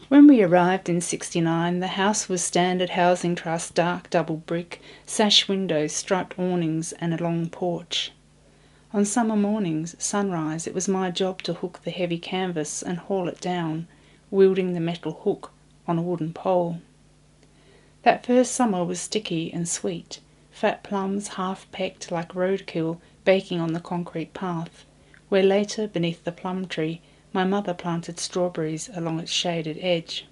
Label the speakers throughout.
Speaker 1: When we arrived in '69, the house was standard housing trust, dark double brick, sash windows, striped awnings and a long porch. On summer mornings, sunrise, it was my job to hook the heavy canvas and haul it down, wielding the metal hook on a wooden pole. That first summer was sticky and sweet, fat plums half-pecked like roadkill baking on the concrete path, where later, beneath the plum tree, my mother planted strawberries along its shaded edge.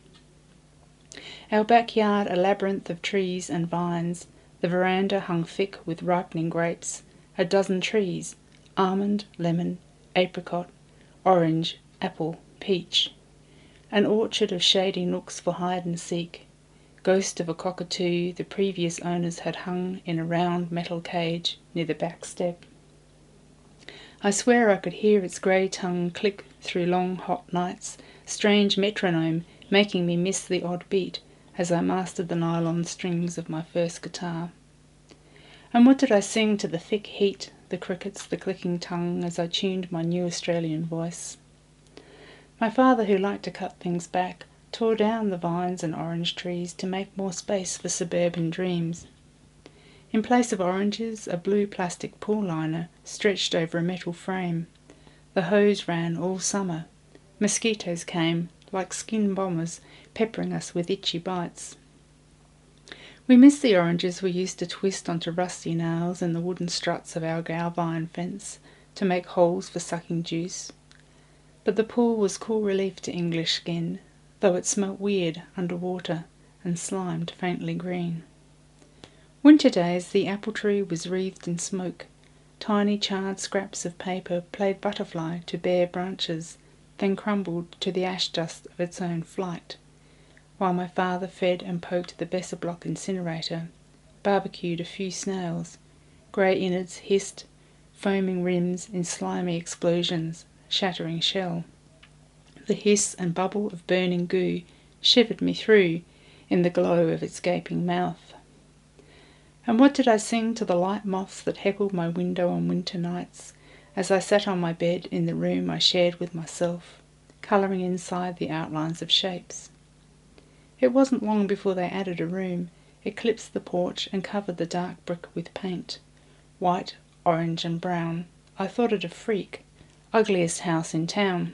Speaker 1: Our backyard a labyrinth of trees and vines, the veranda hung thick with ripening grapes, a dozen trees, almond, lemon, apricot, orange, apple, peach, an orchard of shady nooks for hide and seek, ghost of a cockatoo the previous owners had hung in a round metal cage near the back step. I swear I could hear its grey tongue click through long hot nights, strange metronome making me miss the odd beat as I mastered the nylon strings of my first guitar. And what did I sing to the thick heat, the crickets, the clicking tongue, as I tuned my new Australian voice? My father, who liked to cut things back, tore down the vines and orange trees to make more space for suburban dreams. In place of oranges, a blue plastic pool liner stretched over a metal frame. The hose ran all summer. Mosquitoes came, like skin bombers, peppering us with itchy bites. We missed the oranges we used to twist onto rusty nails in the wooden struts of our galvine fence to make holes for sucking juice. But the pool was cool relief to English skin, though it smelt weird underwater and slimed faintly green. Winter days the apple tree was wreathed in smoke. Tiny charred scraps of paper played butterfly to bare branches, then crumbled to the ash dust of its own flight, while my father fed and poked the Besser Block incinerator, barbecued a few snails. Grey innards hissed, foaming rims in slimy explosions, shattering shell. The hiss and bubble of burning goo shivered me through in the glow of its gaping mouth. And what did I sing to the light moths that heckled my window on winter nights, as I sat on my bed in the room I shared with myself, colouring inside the outlines of shapes? It wasn't long before they added a room, eclipsed the porch and covered the dark brick with paint. White, orange and brown. I thought it a freak. Ugliest house in town.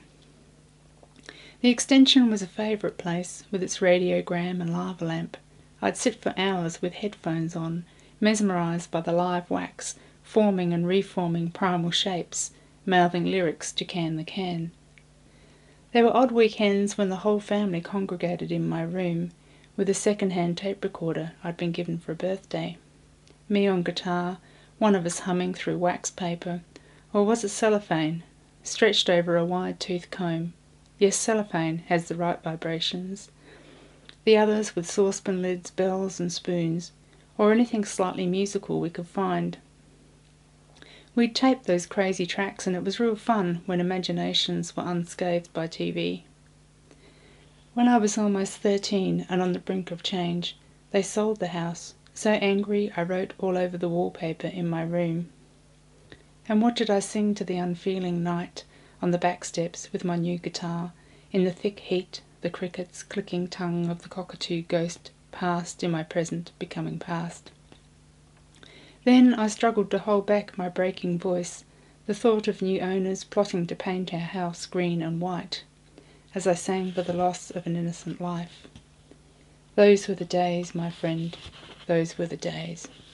Speaker 1: The extension was a favourite place, with its radiogram and lava lamp. I'd sit for hours with headphones on, mesmerised by the live wax, forming and reforming primal shapes, mouthing lyrics to Can the Can. There were odd weekends when the whole family congregated in my room, with a second-hand tape recorder I'd been given for a birthday. Me on guitar, one of us humming through wax paper, or was it cellophane, stretched over a wide-toothed comb? Yes, cellophane has the right vibrations. The others with saucepan lids, bells and spoons, or anything slightly musical we could find. We'd taped those crazy tracks and it was real fun when imaginations were unscathed by TV. When I was almost 13 and on the brink of change, they sold the house. So angry I wrote all over the wallpaper in my room. And what did I sing to the unfeeling night on the back steps with my new guitar, in the thick heat, the crickets, clicking tongue of the cockatoo ghost, past in my present, becoming past. Then I struggled to hold back my breaking voice, the thought of new owners plotting to paint our house green and white, as I sang for the loss of an innocent life. Those were the days, my friend, those were the days.